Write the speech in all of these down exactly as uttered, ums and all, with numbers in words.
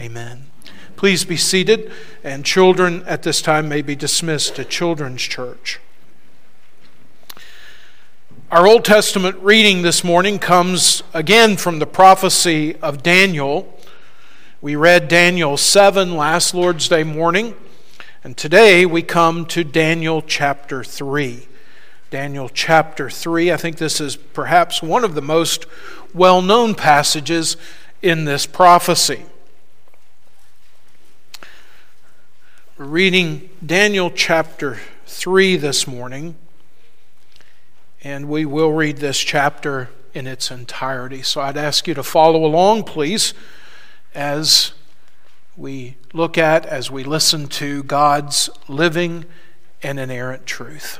Amen. Please be seated, and children at this time may be dismissed to Children's Church. Our Old Testament reading this morning comes again from the prophecy of Daniel. We read Daniel seven last Lord's Day morning, and today we come to Daniel chapter three. Daniel chapter three, I think this is perhaps one of the most well-known passages in this prophecy. We're reading Daniel chapter three this morning, and we will read this chapter in its entirety. So I'd ask you to follow along, please, as we look at, as we listen to God's living and inerrant truth.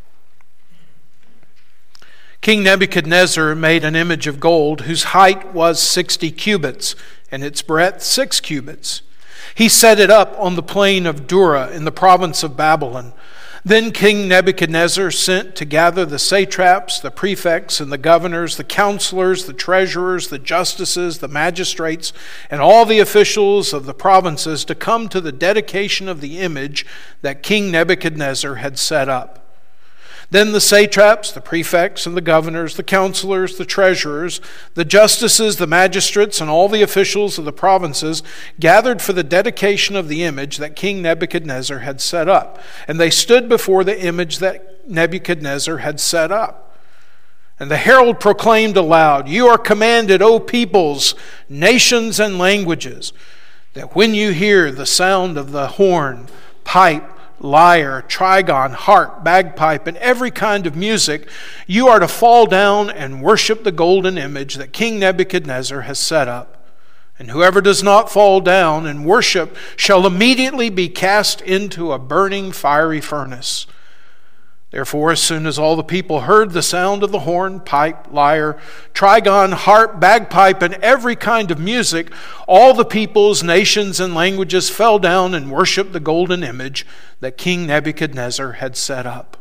King Nebuchadnezzar made an image of gold whose height was sixty cubits and its breadth six cubits. He set it up on the plain of Dura in the province of Babylon. Then King Nebuchadnezzar sent to gather the satraps, the prefects, and the governors, the counselors, the treasurers, the justices, the magistrates, and all the officials of the provinces to come to the dedication of the image that King Nebuchadnezzar had set up. Then the satraps, the prefects, and the governors, the counselors, the treasurers, the justices, the magistrates, and all the officials of the provinces gathered for the dedication of the image that King Nebuchadnezzar had set up. And they stood before the image that Nebuchadnezzar had set up. And the herald proclaimed aloud, "You are commanded, O peoples, nations, and languages, that when you hear the sound of the horn, pipe, lyre, trigon, harp, bagpipe, and every kind of music, you are to fall down and worship the golden image that King Nebuchadnezzar has set up. And whoever does not fall down and worship shall immediately be cast into a burning fiery furnace." Therefore, as soon as all the people heard the sound of the horn, pipe, lyre, trigon, harp, bagpipe, and every kind of music, all the peoples, nations, and languages fell down and worshiped the golden image that King Nebuchadnezzar had set up.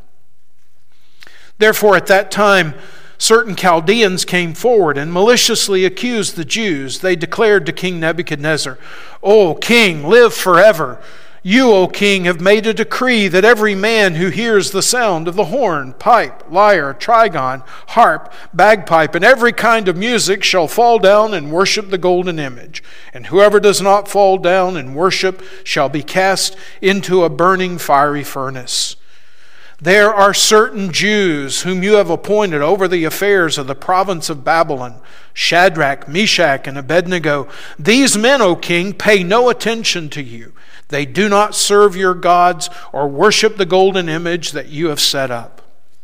Therefore, at that time, certain Chaldeans came forward and maliciously accused the Jews. They declared to King Nebuchadnezzar, "O king, live forever. You, O king, have made a decree that every man who hears the sound of the horn, pipe, lyre, trigon, harp, bagpipe, and every kind of music shall fall down and worship the golden image. And whoever does not fall down and worship shall be cast into a burning fiery furnace. There are certain Jews whom you have appointed over the affairs of the province of Babylon, Shadrach, Meshach, and Abednego. These men, O king, pay no attention to you. They do not serve your gods or worship the golden image that you have set up."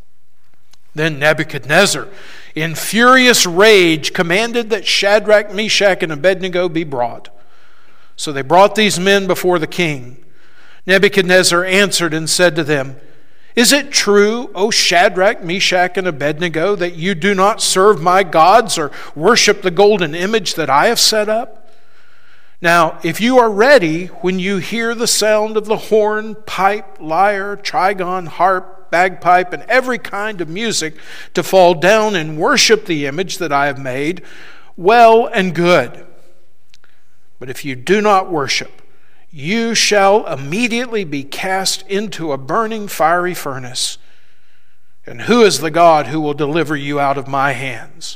Then Nebuchadnezzar, in furious rage, commanded that Shadrach, Meshach, and Abednego be brought. So they brought these men before the king. Nebuchadnezzar answered and said to them, "Is it true, O Shadrach, Meshach, and Abednego, that you do not serve my gods or worship the golden image that I have set up? Now, if you are ready when you hear the sound of the horn, pipe, lyre, trigon, harp, bagpipe, and every kind of music to fall down and worship the image that I have made, well and good. But if you do not worship, you shall immediately be cast into a burning fiery furnace. And who is the God who will deliver you out of my hands?"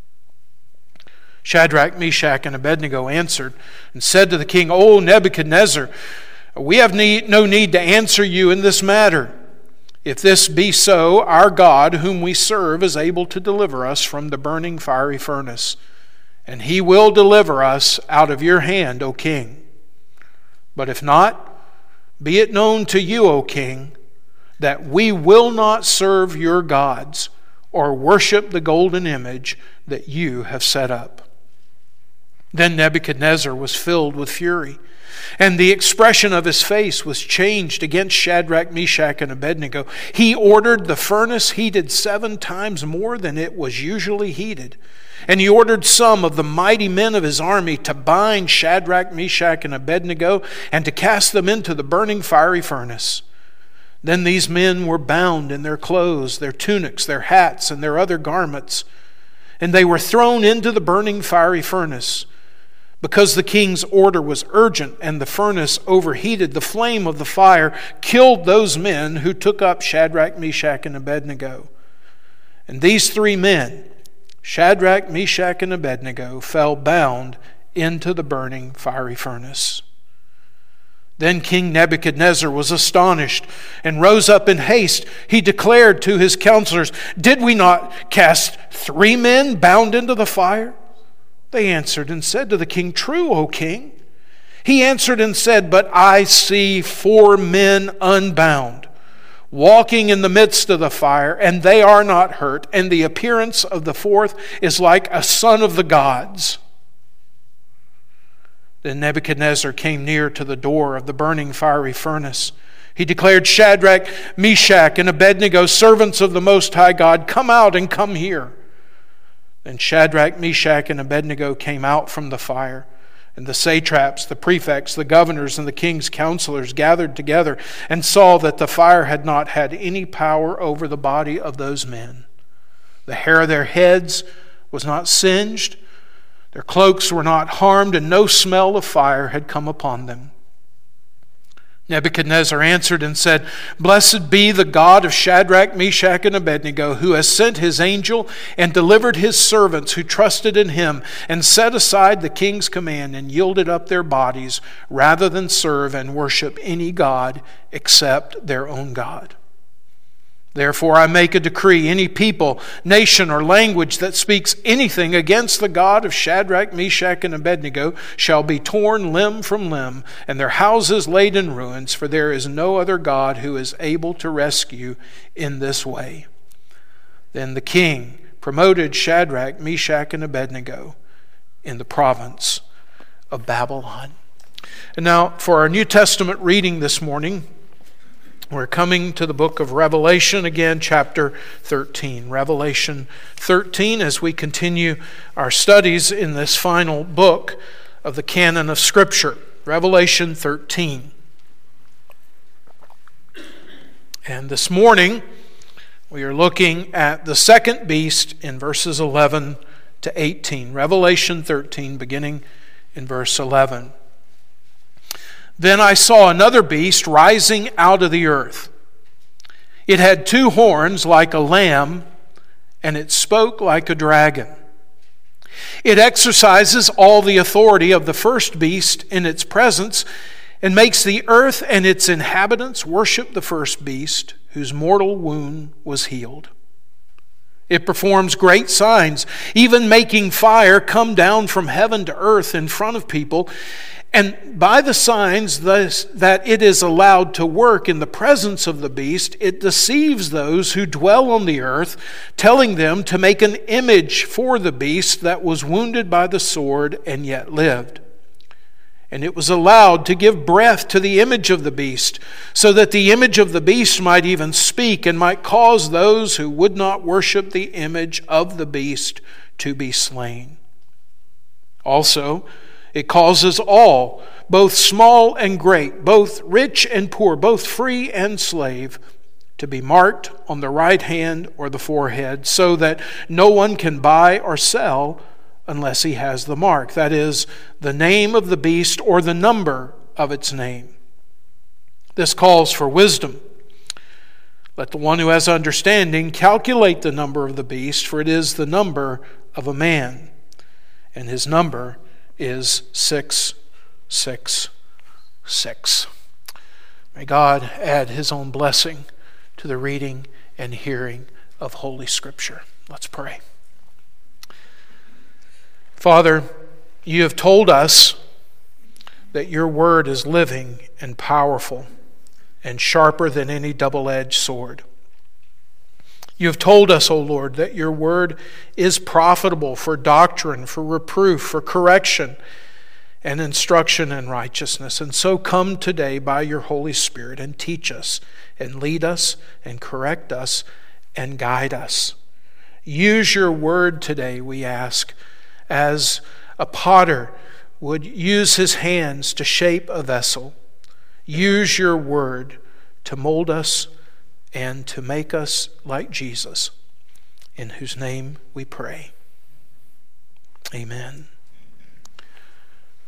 Shadrach, Meshach, and Abednego answered and said to the king, "O Nebuchadnezzar, we have need, no need to answer you in this matter. If this be so, our God, whom we serve, is able to deliver us from the burning fiery furnace, and he will deliver us out of your hand, O king. But if not, be it known to you, O king, that we will not serve your gods or worship the golden image that you have set up." Then Nebuchadnezzar was filled with fury, and the expression of his face was changed against Shadrach, Meshach, and Abednego. He ordered the furnace heated seven times more than it was usually heated. And he ordered some of the mighty men of his army to bind Shadrach, Meshach, and Abednego and to cast them into the burning fiery furnace. Then these men were bound in their clothes, their tunics, their hats, and their other garments, and they were thrown into the burning fiery furnace. Because the king's order was urgent and the furnace overheated, the flame of the fire killed those men who took up Shadrach, Meshach, and Abednego. And these three men, Shadrach, Meshach, and Abednego, fell bound into the burning fiery furnace. Then King Nebuchadnezzar was astonished and rose up in haste. He declared to his counselors, "Did we not cast three men bound into the fire?" They answered and said to the king, "True, O king." He answered and said, "But I see four men unbound, walking in the midst of the fire, and they are not hurt, and the appearance of the fourth is like a son of the gods." Then Nebuchadnezzar came near to the door of the burning fiery furnace. He declared, "Shadrach, Meshach, and Abednego, servants of the Most High God, come out and come here." Then Shadrach, Meshach, and Abednego came out from the fire. And the satraps, the prefects, the governors, and the king's counselors gathered together and saw that the fire had not had any power over the body of those men. The hair of their heads was not singed, their cloaks were not harmed, and no smell of fire had come upon them. Nebuchadnezzar answered and said, "Blessed be the God of Shadrach, Meshach, and Abednego, who has sent his angel and delivered his servants who trusted in him and set aside the king's command and yielded up their bodies rather than serve and worship any god except their own God. Therefore I make a decree, any people, nation, or language that speaks anything against the God of Shadrach, Meshach, and Abednego shall be torn limb from limb, and their houses laid in ruins, for there is no other God who is able to rescue in this way." Then the king promoted Shadrach, Meshach, and Abednego in the province of Babylon. And now for our New Testament reading this morning, we're coming to the book of Revelation again, chapter thirteen. Revelation thirteen, as we continue our studies in this final book of the canon of Scripture. Revelation thirteen. And this morning, we are looking at the second beast in verses eleven to eighteen. Revelation thirteen, beginning in verse eleven. Then I saw another beast rising out of the earth. It had two horns like a lamb, and it spoke like a dragon. It exercises all the authority of the first beast in its presence, and makes the earth and its inhabitants worship the first beast, whose mortal wound was healed. It performs great signs, even making fire come down from heaven to earth in front of people. And by the signs thus, that it is allowed to work in the presence of the beast, it deceives those who dwell on the earth, telling them to make an image for the beast that was wounded by the sword and yet lived. And it was allowed to give breath to the image of the beast, so that the image of the beast might even speak and might cause those who would not worship the image of the beast to be slain. Also, it causes all, both small and great, both rich and poor, both free and slave, to be marked on the right hand or the forehead, so that no one can buy or sell unless he has the mark, that is, the name of the beast or the number of its name. This calls for wisdom. Let the one who has understanding calculate the number of the beast, for it is the number of a man, and his number is six six six. May God add his own blessing to the reading and hearing of Holy Scripture. Let's pray. Father, you have told us that your word is living and powerful and sharper than any double-edged sword. You have told us, O Lord, that your word is profitable for doctrine, for reproof, for correction, and instruction in righteousness. And so come today by your Holy Spirit and teach us and lead us and correct us and guide us. Use your word today, we ask, as a potter would use his hands to shape a vessel. Use your word to mold us and to make us like Jesus, in whose name we pray. Amen.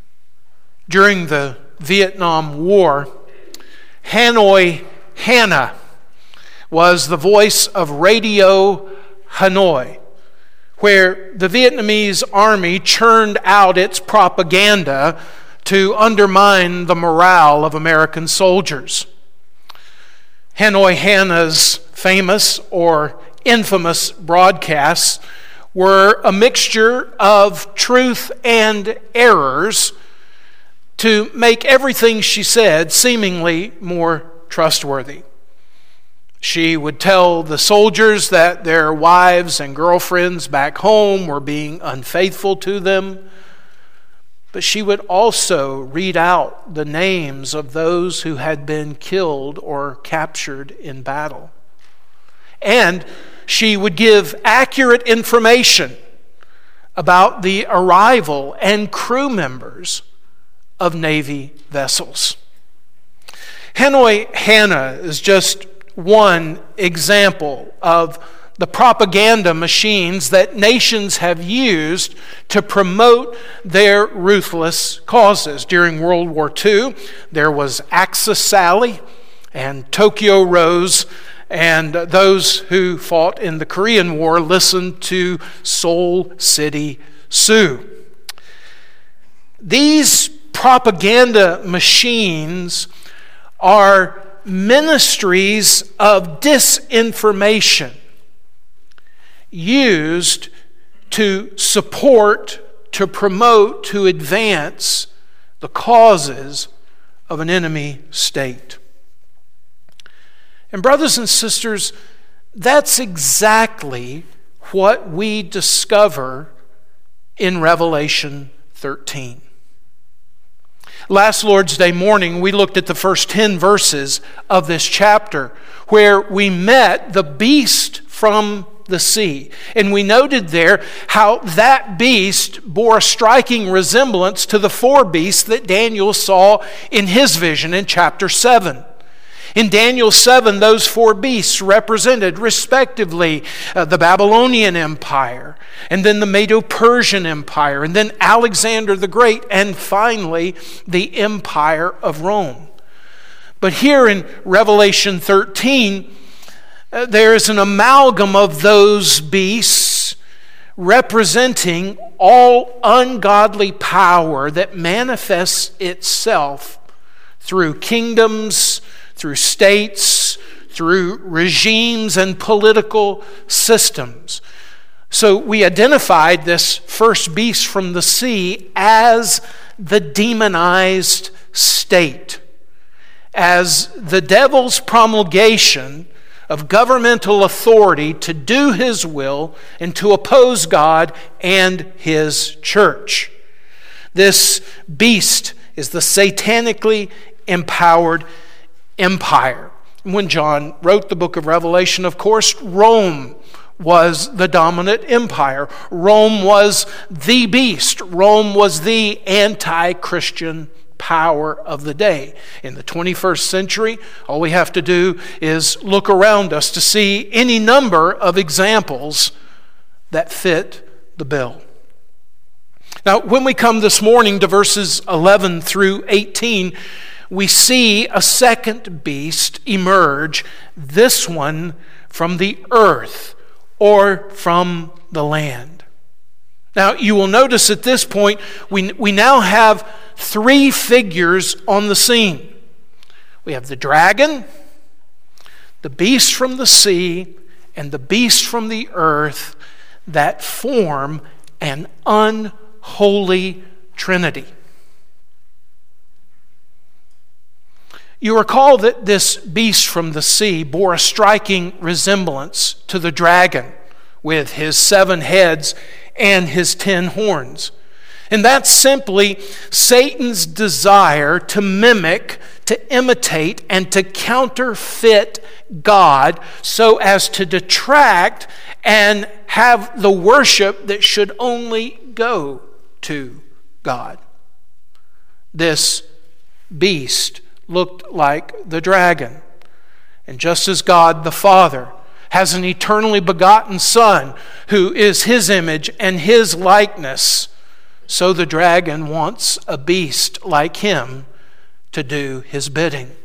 During the Vietnam War, Hanoi Hannah was the voice of Radio Hanoi, where the Vietnamese army churned out its propaganda to undermine the morale of American soldiers. Hanoi Hannah's famous or infamous broadcasts were a mixture of truth and errors to make everything she said seemingly more trustworthy. She would tell the soldiers that their wives and girlfriends back home were being unfaithful to them, but she would also read out the names of those who had been killed or captured in battle. And she would give accurate information about the arrival and crew members of Navy vessels. Hanoi Hannah is just one example of the propaganda machines that nations have used to promote their ruthless causes. During World War Two, there was Axis Sally and Tokyo Rose, and those who fought in the Korean War listened to Seoul City Sue. These propaganda machines are ministries of disinformation used to support, to promote, to advance the causes of an enemy state. And brothers and sisters, that's exactly what we discover in Revelation thirteen. Last Lord's Day morning, we looked at the first ten verses of this chapter, where we met the beast from the sea. And we noted there how that beast bore a striking resemblance to the four beasts that Daniel saw in his vision in chapter seven. In Daniel seven, those four beasts represented respectively uh, the Babylonian Empire, and then the Medo-Persian Empire, and then Alexander the Great, and finally the Empire of Rome. But here in Revelation thirteen, uh, there is an amalgam of those beasts representing all ungodly power that manifests itself through kingdoms, through states, through regimes and political systems. So we identified this first beast from the sea as the demonized state, as the devil's promulgation of governmental authority to do his will and to oppose God and his church. This beast is the satanically empowered empire. When John wrote the book of Revelation, of course, Rome was the dominant empire. Rome was the beast. Rome was the anti-Christian power of the day. In the twenty-first century, all we have to do is look around us to see any number of examples that fit the bill. Now, when we come this morning to verses eleven through eighteen, we see a second beast emerge, this one from the earth or from the land. Now, you will notice at this point, we, we now have three figures on the scene. We have the dragon, the beast from the sea, and the beast from the earth that form an unholy trinity. You recall that this beast from the sea bore a striking resemblance to the dragon with his seven heads and his ten horns. And that's simply Satan's desire to mimic, to imitate, and to counterfeit God so as to detract and have the worship that should only go to God. This beast looked like the dragon. And just as God the Father has an eternally begotten Son who is His image and His likeness, so the dragon wants a beast like him to do his bidding.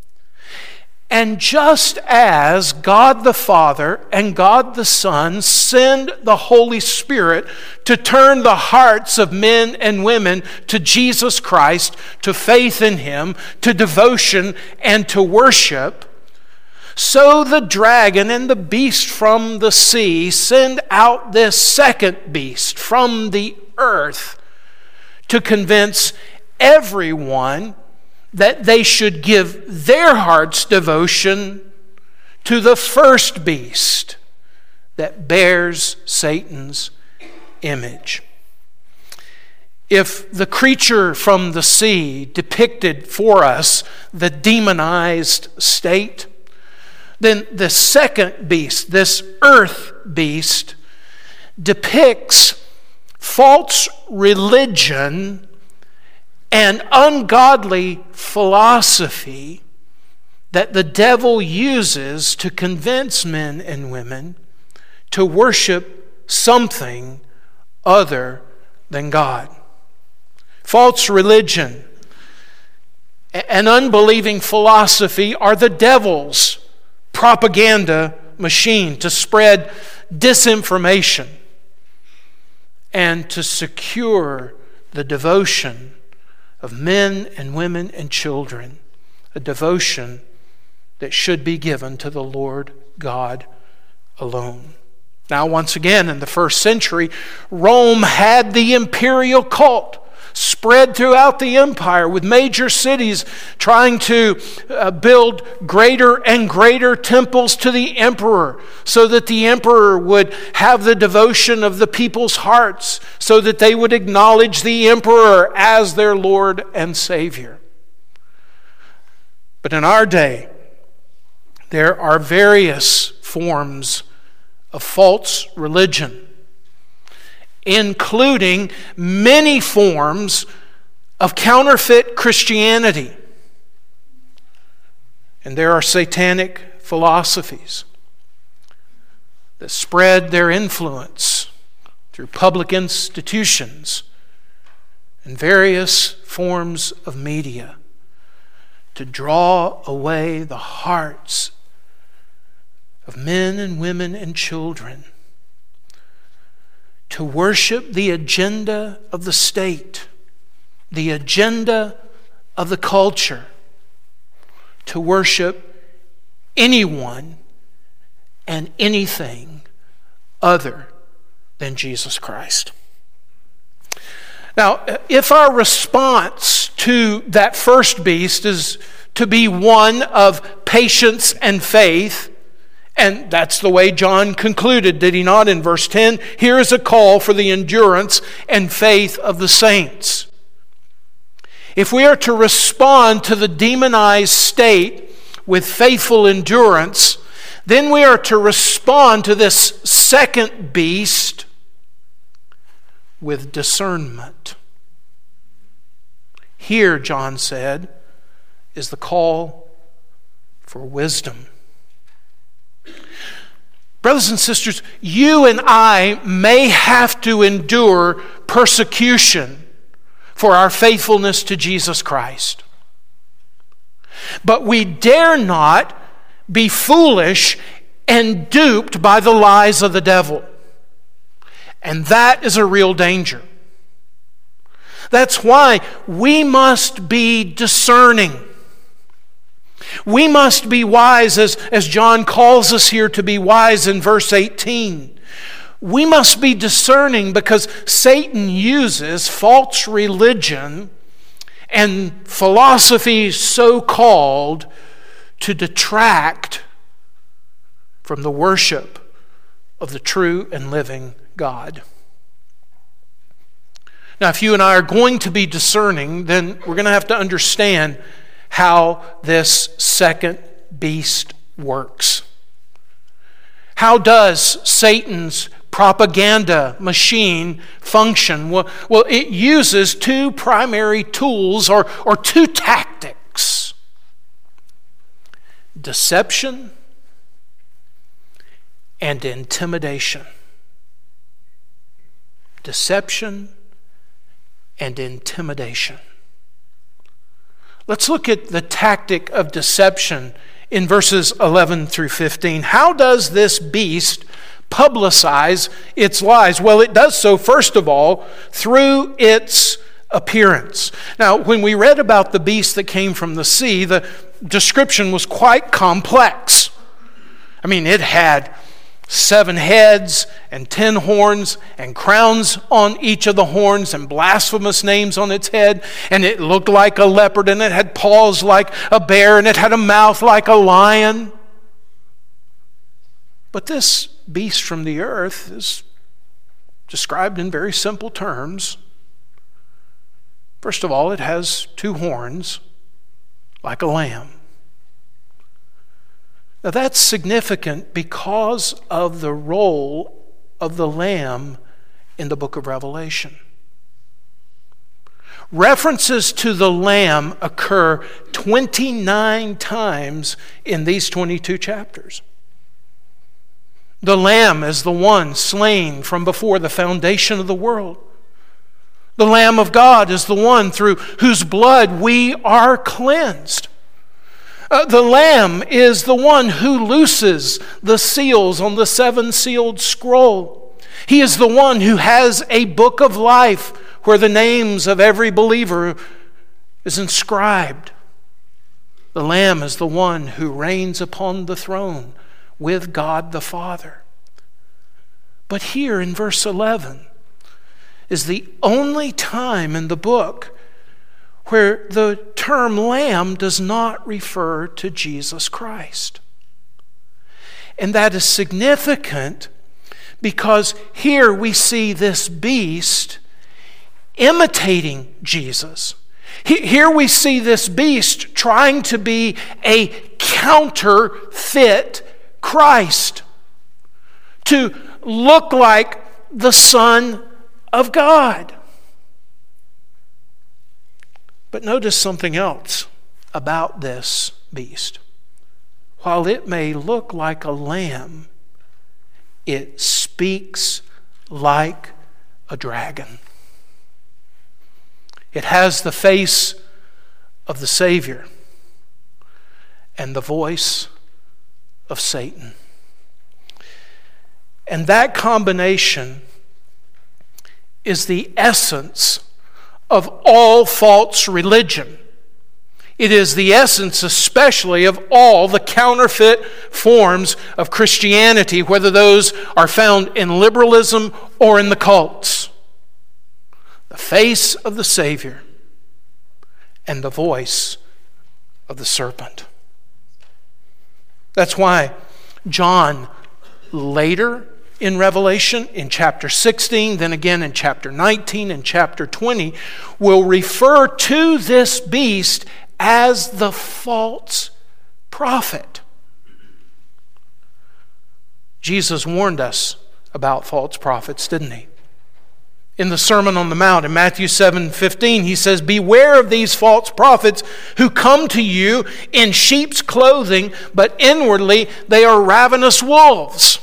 And just as God the Father and God the Son send the Holy Spirit to turn the hearts of men and women to Jesus Christ, to faith in Him, to devotion and to worship, so the dragon and the beast from the sea send out this second beast from the earth to convince everyone that they should give their heart's devotion to the first beast that bears Satan's image. If the creature from the sea depicted for us the demonized state, then the second beast, this earth beast, depicts false religion and ungodly philosophy that the devil uses to convince men and women to worship something other than God. False religion and unbelieving philosophy are the devil's propaganda machine to spread disinformation and to secure the devotion of men and women and children, a devotion that should be given to the Lord God alone. Now, once again, in the first century, Rome had the imperial cult spread throughout the empire, with major cities trying to uh, build greater and greater temples to the emperor, so that the emperor would have the devotion of the people's hearts, so that they would acknowledge the emperor as their Lord and Savior. But in our day, there are various forms of false religion, including many forms of counterfeit Christianity. And there are satanic philosophies that spread their influence through public institutions and various forms of media to draw away the hearts of men and women and children to worship the agenda of the state, the agenda of the culture, to worship anyone and anything other than Jesus Christ. Now, if our response to that first beast is to be one of patience and faith, and that's the way John concluded, did he not, in verse ten? Here is a call for the endurance and faith of the saints. If we are to respond to the demonized state with faithful endurance, then we are to respond to this second beast with discernment. Here, John said, is the call for wisdom. Brothers and sisters, you and I may have to endure persecution for our faithfulness to Jesus Christ. But we dare not be foolish and duped by the lies of the devil. And that is a real danger. That's why we must be discerning. We must be wise, as, as John calls us here to be wise in verse eighteen. We must be discerning because Satan uses false religion and philosophy so-called to detract from the worship of the true and living God. Now, if you and I are going to be discerning, then we're going to have to understand how this second beast works. How does Satan's propaganda machine function? Well, well it uses two primary tools or, or two tactics: deception and intimidation. Deception and intimidation. Let's look at the tactic of deception in verses eleven through fifteen. How does this beast publicize its lies? Well, it does so, first of all, through its appearance. Now, when we read about the beast that came from the sea, the description was quite complex. I mean, it had seven heads and ten horns and crowns on each of the horns and blasphemous names on its head, and it looked like a leopard, and it had paws like a bear, and it had a mouth like a lion. But this beast from the earth is described in very simple terms. First of all, it has two horns like a lamb. Now that's significant because of the role of the lamb in the book of Revelation. References to the lamb occur twenty-nine times in these twenty-two chapters. The lamb is the one slain from before the foundation of the world. The Lamb of God is the one through whose blood we are cleansed. Uh, the Lamb is the one who looses the seals on the seven-sealed scroll. He is the one who has a book of life where the names of every believer is inscribed. The Lamb is the one who reigns upon the throne with God the Father. But here in verse eleven is the only time in the book where the term lamb does not refer to Jesus Christ. And that is significant because here we see this beast imitating Jesus. Here we see this beast trying to be a counterfeit Christ, to look like the Son of God. But notice something else about this beast. While it may look like a lamb, it speaks like a dragon. It has the face of the Savior and the voice of Satan. And that combination is the essence of all false religion. It is the essence especially of all the counterfeit forms of Christianity, whether those are found in liberalism or in the cults. The face of the Savior and the voice of the serpent. That's why John later in Revelation, in chapter sixteen, then again in chapter nineteen and chapter twenty, will refer to this beast as the false prophet. Jesus warned us about false prophets, didn't he? In the Sermon on the Mount, in Matthew seven fifteen, he says, "Beware of these false prophets who come to you in sheep's clothing, but inwardly they are ravenous wolves."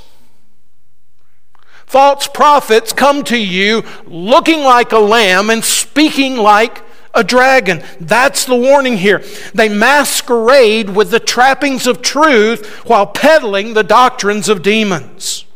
False prophets come to you looking like a lamb and speaking like a dragon. That's the warning here. They masquerade with the trappings of truth while peddling the doctrines of demons.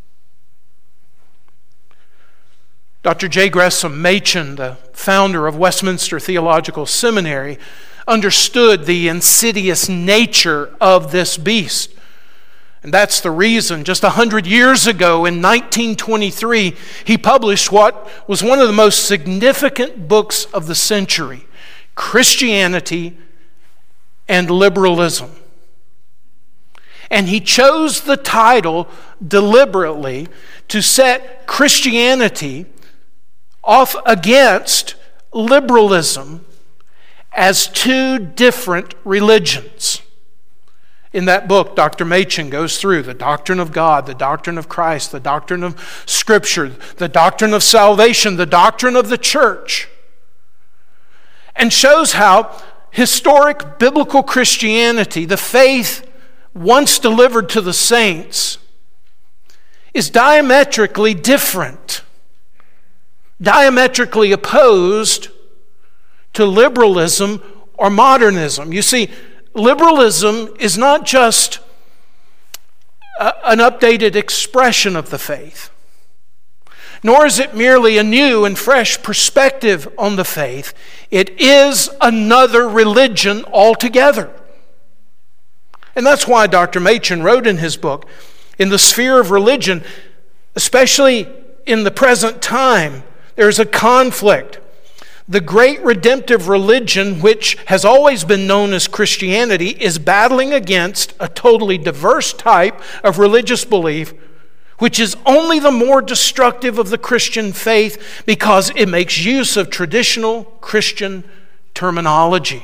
Doctor J. Gresham Machen, the founder of Westminster Theological Seminary, understood the insidious nature of this beast. And that's the reason, just a hundred years ago in nineteen twenty-three, he published what was one of the most significant books of the century, Christianity and Liberalism. And he chose the title deliberately to set Christianity off against liberalism as two different religions. In that book, Doctor Machen goes through the doctrine of God, the doctrine of Christ, the doctrine of Scripture, the doctrine of salvation, the doctrine of the church, and shows how historic biblical Christianity, the faith once delivered to the saints, is diametrically different diametrically opposed to liberalism or modernism. You see, liberalism is not just a, an updated expression of the faith, nor is it merely a new and fresh perspective on the faith. It is another religion altogether. And that's why Doctor Machen wrote in his book, in the sphere of religion, especially in the present time, there's a conflict. The great redemptive religion, which has always been known as Christianity, is battling against a totally diverse type of religious belief, which is only the more destructive of the Christian faith because it makes use of traditional Christian terminology.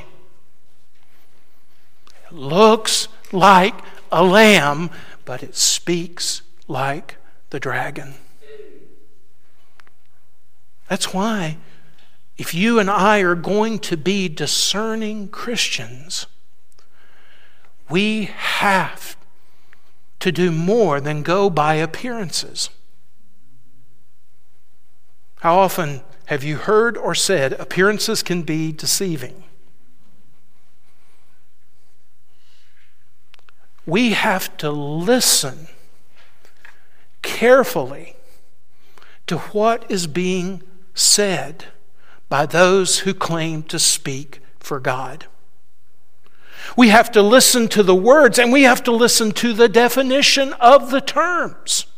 It looks like a lamb, but it speaks like the dragon. That's why, if you and I are going to be discerning Christians, we have to do more than go by appearances. How often have you heard or said appearances can be deceiving? We have to listen carefully to what is being said by those who claim to speak for God. We have to listen to the words, and we have to listen to the definition of the terms.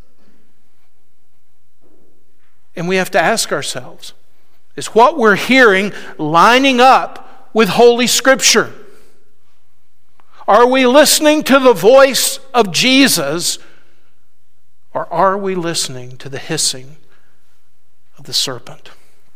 And we have to ask ourselves, is what we're hearing lining up with Holy Scripture? Are we listening to the voice of Jesus, or are we listening to the hissing of the serpent?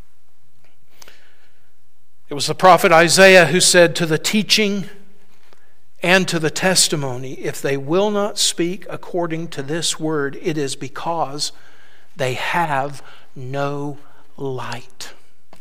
It was the prophet Isaiah who said, to the teaching and to the testimony, if they will not speak according to this word, it is because they have no light.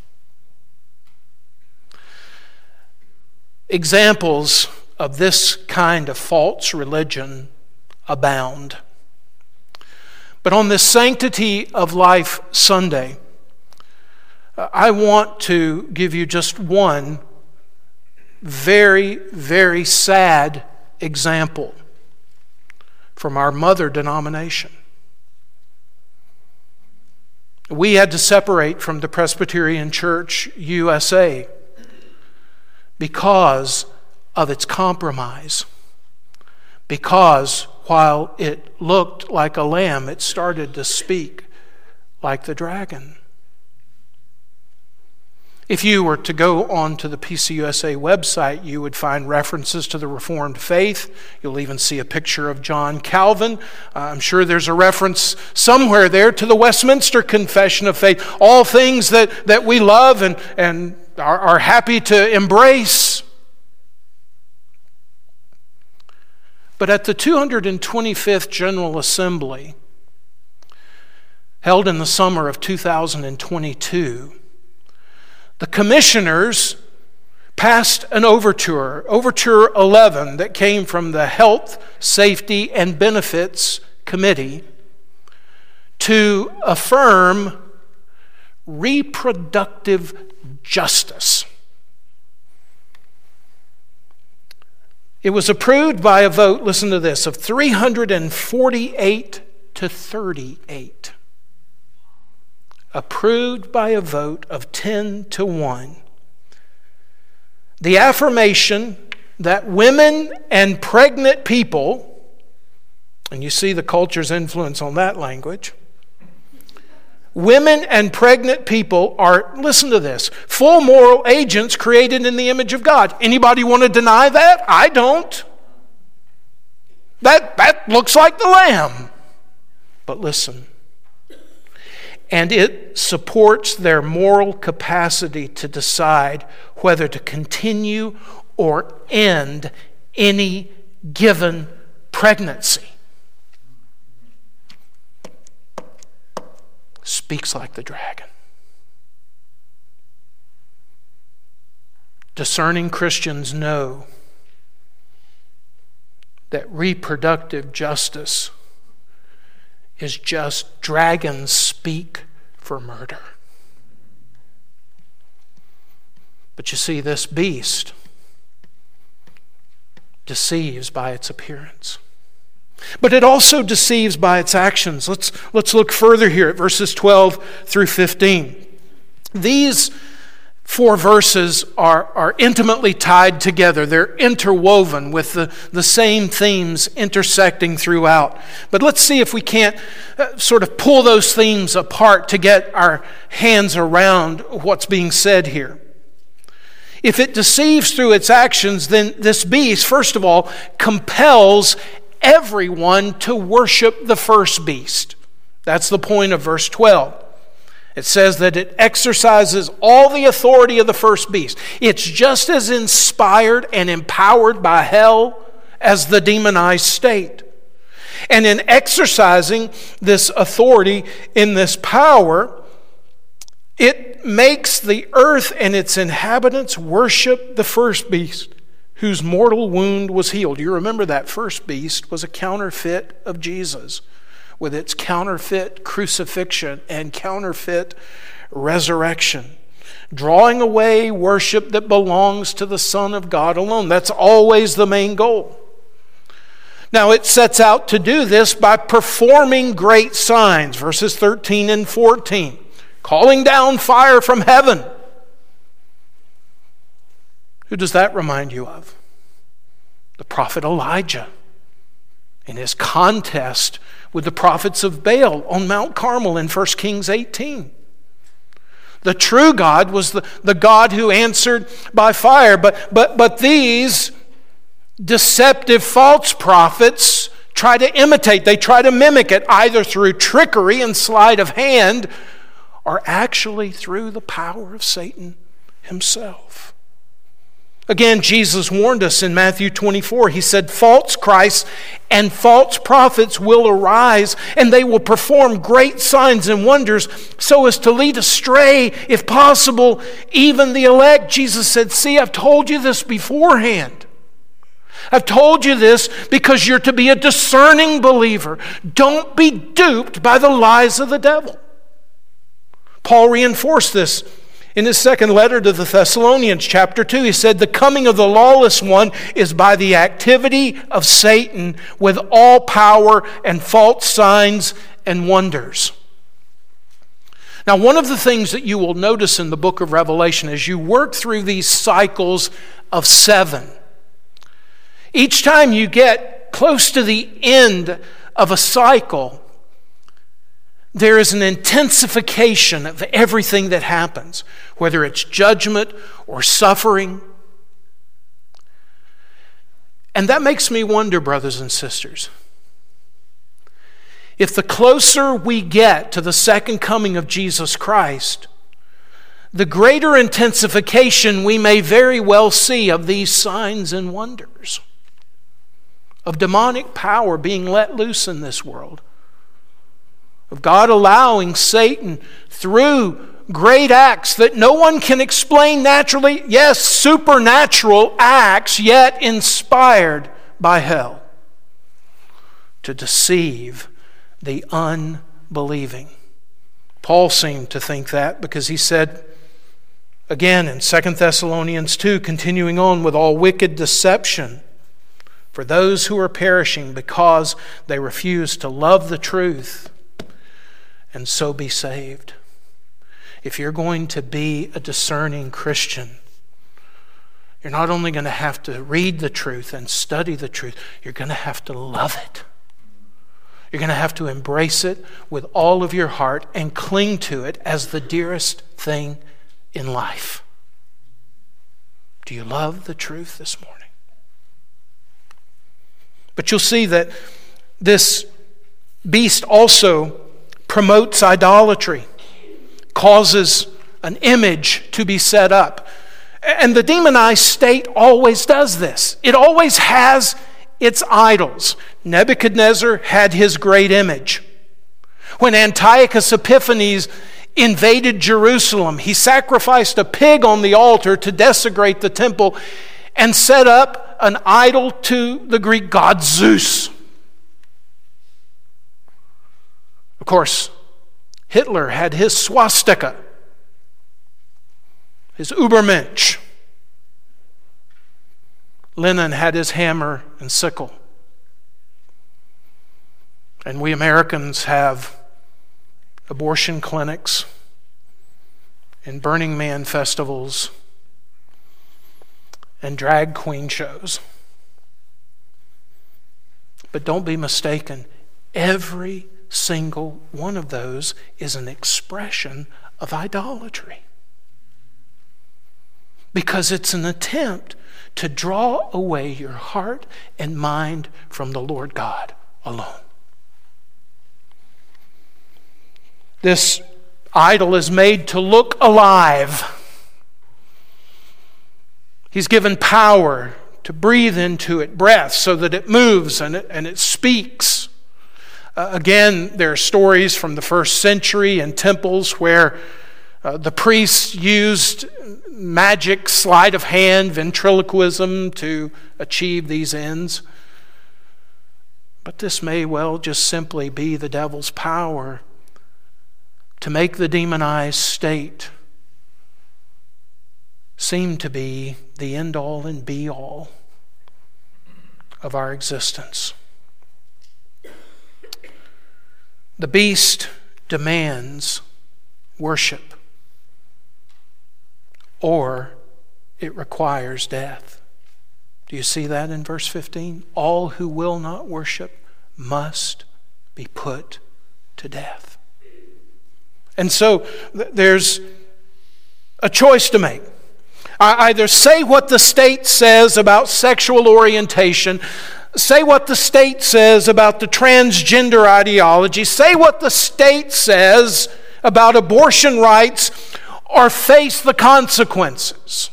Examples of this kind of false religion abound. But on this Sanctity of Life Sunday, I want to give you just one very, very sad example from our mother denomination. We had to separate from the Presbyterian Church U S A because of its compromise. Because while it looked like a lamb, it started to speak like the dragon. If you were to go on to the P C U S A website, you would find references to the Reformed faith. You'll even see a picture of John Calvin. Uh, I'm sure there's a reference somewhere there to the Westminster Confession of Faith. All things that, that we love and, and are, are happy to embrace. But at the two hundred twenty-fifth General Assembly, held in the summer of two thousand twenty-two, the commissioners passed an overture, Overture eleven, that came from the Health, Safety, and Benefits Committee to affirm reproductive justice. It was approved by a vote, listen to this, of three hundred forty-eight to thirty-eight. Approved by a vote of ten to one. The affirmation that women and pregnant people, and you see the culture's influence on that language, women and pregnant people are, listen to this, full moral agents created in the image of God. Anybody want to deny that? I don't. That, that looks like the lamb. But listen. And it supports their moral capacity to decide whether to continue or end any given pregnancy. Speaks like the dragon. Discerning Christians know that reproductive justice is just dragons speak for murder. But you see, this beast deceives by its appearance. But it also deceives by its actions. Let's, let's look further here at verses twelve through fifteen. These four verses are, are intimately tied together. They're interwoven with the, the same themes intersecting throughout. But let's see if we can't uh, sort of pull those themes apart to get our hands around what's being said here. If it deceives through its actions, then this beast, first of all, compels everyone to worship the first beast. That's the point of verse twelve. It says that it exercises all the authority of the first beast. It's just as inspired and empowered by hell as the demonized state. And in exercising this authority, in this power, it makes the earth and its inhabitants worship the first beast, whose mortal wound was healed. You remember that first beast was a counterfeit of Jesus, with its counterfeit crucifixion and counterfeit resurrection, drawing away worship that belongs to the Son of God alone. That's always the main goal. Now, it sets out to do this by performing great signs, verses thirteen and fourteen, calling down fire from heaven. Who does that remind you of? The prophet Elijah in his contest with the prophets of Baal on Mount Carmel in First Kings eighteen. The true God was the, the God who answered by fire, but, but, but these deceptive false prophets try to imitate, they try to mimic it either through trickery and sleight of hand or actually through the power of Satan himself. Again, Jesus warned us in Matthew twenty-four. He said, false Christs and false prophets will arise, and they will perform great signs and wonders so as to lead astray, if possible, even the elect. Jesus said, see, I've told you this beforehand. I've told you this because you're to be a discerning believer. Don't be duped by the lies of the devil. Paul reinforced this in his second letter to the Thessalonians, chapter two. He said, the coming of the lawless one is by the activity of Satan with all power and false signs and wonders. Now, one of the things that you will notice in the book of Revelation as you work through these cycles of seven, each time you get close to the end of a cycle, there is an intensification of everything that happens, whether it's judgment or suffering. And that makes me wonder, brothers and sisters, if the closer we get to the second coming of Jesus Christ, the greater intensification we may very well see of these signs and wonders, of demonic power being let loose in this world, of God allowing Satan through great acts that no one can explain naturally, yes, supernatural acts, yet inspired by hell, to deceive the unbelieving. Paul seemed to think that because he said, again in Second Thessalonians two, continuing on, with all wicked deception for those who are perishing because they refuse to love the truth and so be saved. If you're going to be a discerning Christian, you're not only going to have to read the truth and study the truth, you're going to have to love it. You're going to have to embrace it with all of your heart and cling to it as the dearest thing in life. Do you love the truth this morning? But you'll see that this beast also promotes idolatry, causes an image to be set up. And the demonized state always does this. It always has its idols. Nebuchadnezzar had his great image. When Antiochus Epiphanes invaded Jerusalem, he sacrificed a pig on the altar to desecrate the temple and set up an idol to the Greek god Zeus. Of course, Hitler had his swastika, his Übermensch, Lenin had his hammer and sickle. And we Americans have abortion clinics and Burning Man festivals and drag queen shows. But don't be mistaken, every single one of those is an expression of idolatry. Because it's an attempt to draw away your heart and mind from the Lord God alone. This idol is made to look alive. He's given power to breathe into it breath so that it moves and it, and it speaks. Uh, again, there are stories from the first century in temples where uh, the priests used magic, sleight of hand, ventriloquism to achieve these ends. But this may well just simply be the devil's power to make the demonized state seem to be the end-all and be-all of our existence. The beast demands worship, or it requires death. Do you see that in verse fifteen? All who will not worship must be put to death. And so th- there's a choice to make. I either say what the state says about sexual orientation, say what the state says about the transgender ideology, say what the state says about abortion rights, or face the consequences.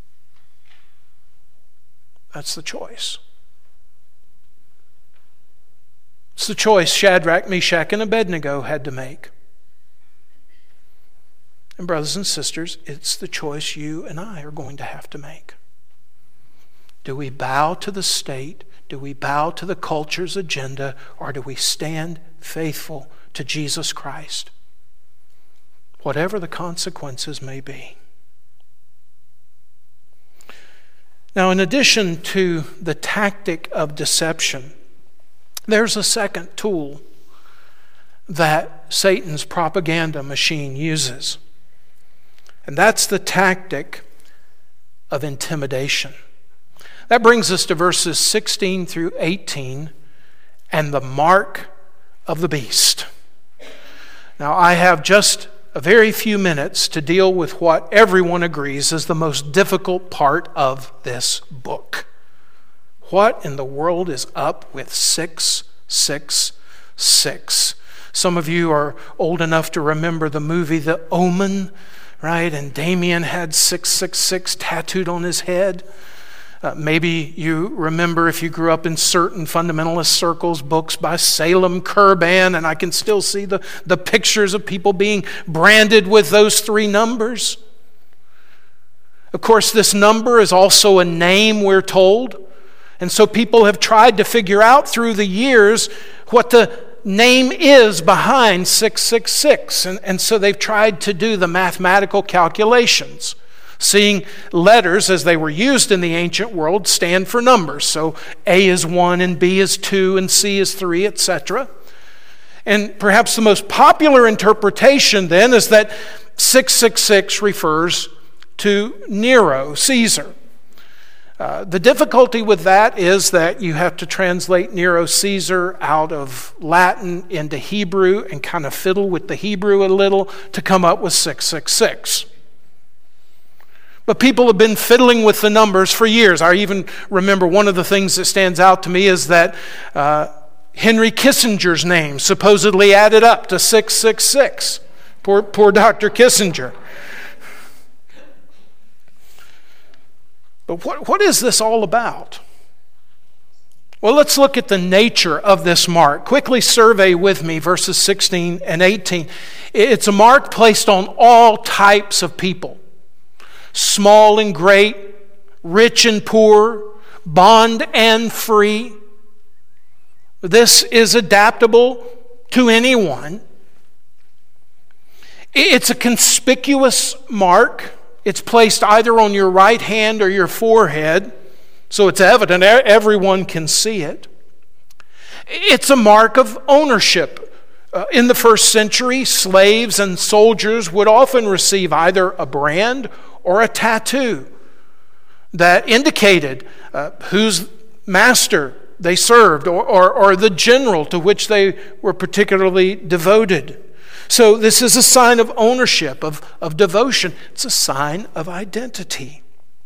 That's the choice. It's the choice Shadrach, Meshach, and Abednego had to make. And brothers and sisters, it's the choice you and I are going to have to make. Do we bow to the state? Do we bow to the culture's agenda? Or do we stand faithful to Jesus Christ? Whatever the consequences may be. Now, in addition to the tactic of deception, there's a second tool that Satan's propaganda machine uses. And that's the tactic of intimidation. That brings us to verses sixteen through eighteen and the mark of the beast. Now, I have just a very few minutes to deal with what everyone agrees is the most difficult part of this book. What in the world is up with six six six? Some of you are old enough to remember the movie The Omen, right? And Damien had six six six tattooed on his head. Uh, maybe you remember, if you grew up in certain fundamentalist circles, books by Salem Kurban, and I can still see the, the pictures of people being branded with those three numbers. Of course, this number is also a name, we're told. And so people have tried to figure out through the years what the name is behind six six six. And, and so they've tried to do the mathematical calculations, seeing letters as they were used in the ancient world stand for numbers. So A is one and B is two and C is three, et cetera. And perhaps the most popular interpretation then is that six six six refers to Nero, Caesar. Uh, the difficulty with that is that you have to translate Nero Caesar out of Latin into Hebrew and kind of fiddle with the Hebrew a little to come up with six six six. But people have been fiddling with the numbers for years. I even remember one of the things that stands out to me is that uh, Henry Kissinger's name supposedly added up to six six six. Poor, poor Doctor Kissinger. But what, what is this all about? Well, let's look at the nature of this mark. Quickly survey with me verses sixteen and eighteen. It's a mark placed on all types of people. Small and great, rich and poor, bond and free. This is adaptable to anyone. It's a conspicuous mark. It's placed either on your right hand or your forehead. so it's evident. Everyone can see it. It's a mark of ownership. Uh, in the first century, slaves and soldiers would often receive either a brand or a tattoo that indicated uh, whose master they served, or, or, or the general to which they were particularly devoted. So this is a sign of ownership, of, of devotion. It's a sign of identity.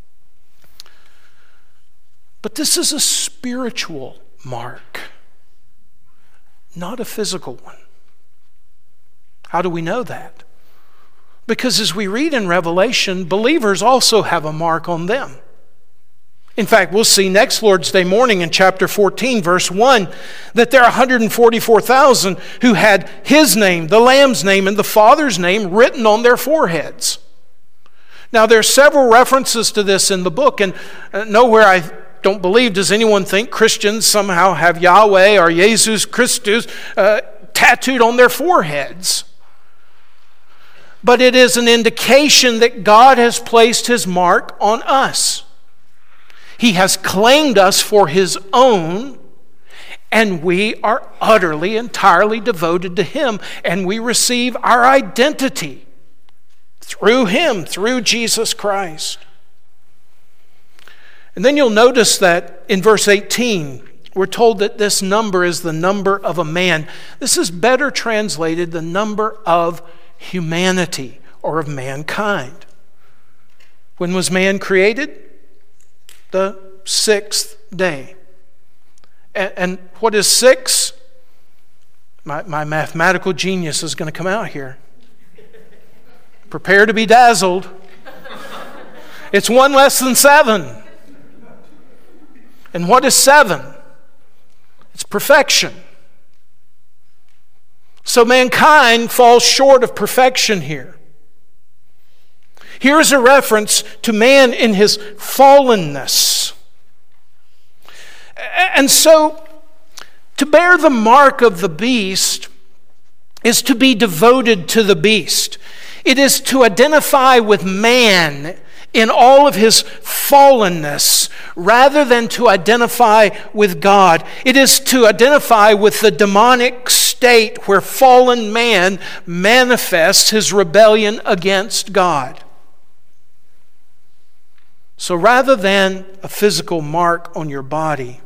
But this is a spiritual mark, not a physical one. How do we know that? Because as we read in Revelation, believers also have a mark on them. In fact, we'll see next Lord's Day morning in chapter fourteen, verse one, that there are one hundred forty-four thousand who had His name, the Lamb's name, and the Father's name written on their foreheads. Now, there are several references to this in the book, and nowhere I don't believe does anyone think Christians somehow have Yahweh or Jesus Christus uh, tattooed on their foreheads. But it is an indication that God has placed His mark on us. He has claimed us for His own, and we are utterly, entirely devoted to Him, and we receive our identity through Him, through Jesus Christ. And then you'll notice that in verse eighteen, we're told that this number is the number of a man. This is better translated the number of humanity or of mankind. When was man created? The sixth day. And, and what is six? My, my mathematical genius is going to come out here. Prepare to be dazzled. It's one less than seven. And what is seven? It's perfection. So mankind falls short of perfection here. Here's a reference to man in his fallenness. And so, to bear the mark of the beast is to be devoted to the beast. It is to identify with man in all of his fallenness rather than to identify with God. It is to identify with the demonic state where fallen man manifests his rebellion against God. So rather than a physical mark on your body,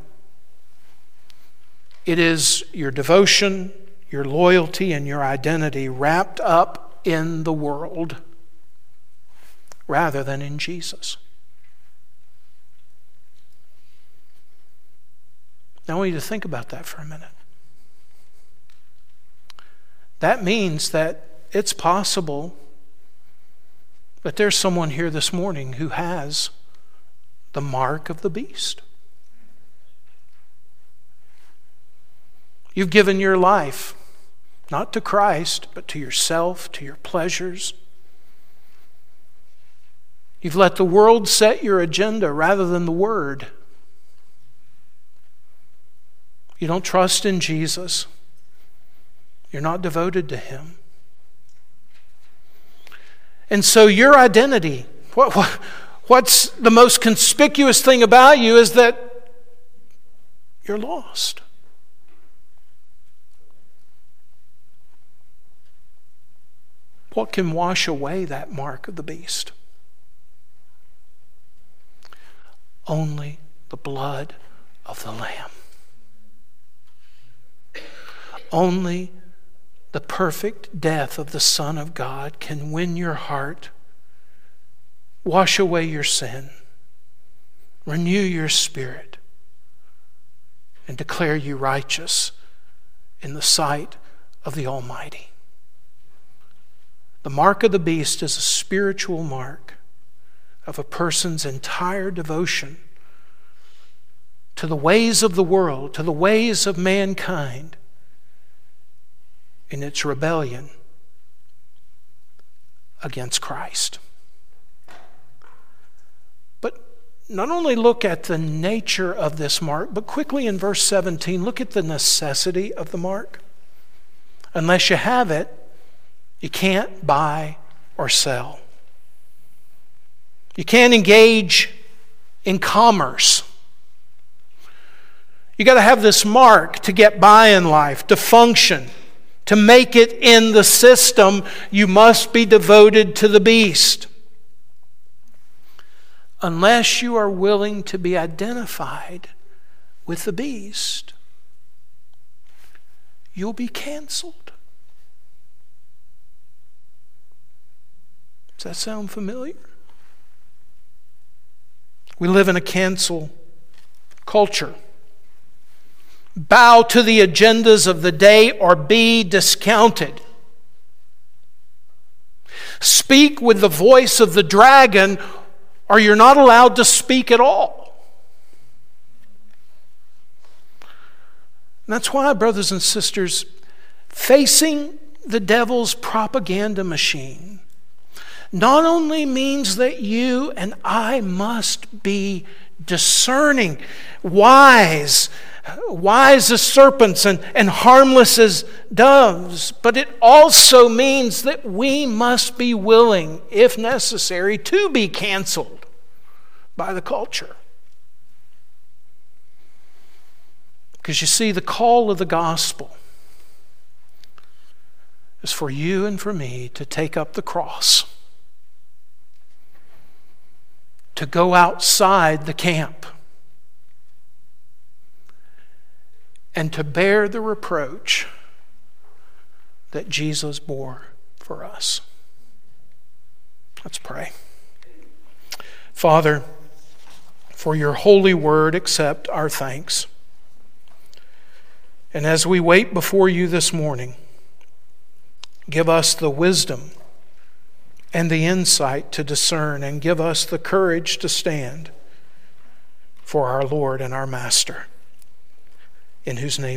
it is your devotion, your loyalty, and your identity wrapped up in the world rather than in Jesus. Now I want you to think about that for a minute. That means that it's possible that there's someone here this morning who has the mark of the beast. You've given your life not to Christ, but to yourself, to your pleasures. You've let the world set your agenda rather than the Word. You don't trust in Jesus. You're not devoted to Him. And so your identity, what, what, what's the most conspicuous thing about you is that you're lost. What can wash away that mark of the beast? Only the blood of the Lamb. Only the perfect death of the Son of God can win your heart, wash away your sin, renew your spirit, and declare you righteous in the sight of the Almighty. The mark of the beast is a spiritual mark of a person's entire devotion to the ways of the world, to the ways of mankind in its rebellion against Christ. But not only look at the nature of this mark, but quickly in verse seventeen, look at the necessity of the mark. Unless you have it, you can't buy or sell. You can't engage in commerce You got to have this mark to get by in life, to function, to make it in the system. You must be devoted to the beast. Unless you are willing to be identified with the beast, you'll be canceled. Does that sound familiar? We live in a cancel culture. Bow to the agendas of the day or be discounted. Speak with the voice of the dragon or you're not allowed to speak at all. And that's why, brothers and sisters, facing the devil's propaganda machine not only means that you and I must be discerning, wise, wise as serpents and, and harmless as doves, but it also means that we must be willing, if necessary, to be canceled by the culture. Because you see, the call of the gospel is for you and for me to take up the cross, to go outside the camp, and to bear the reproach that Jesus bore for us. Let's pray. Father, for your holy word, accept our thanks. And as we wait before you this morning, give us the wisdom and the insight to discern, and give us the courage to stand for our Lord and our Master, in whose name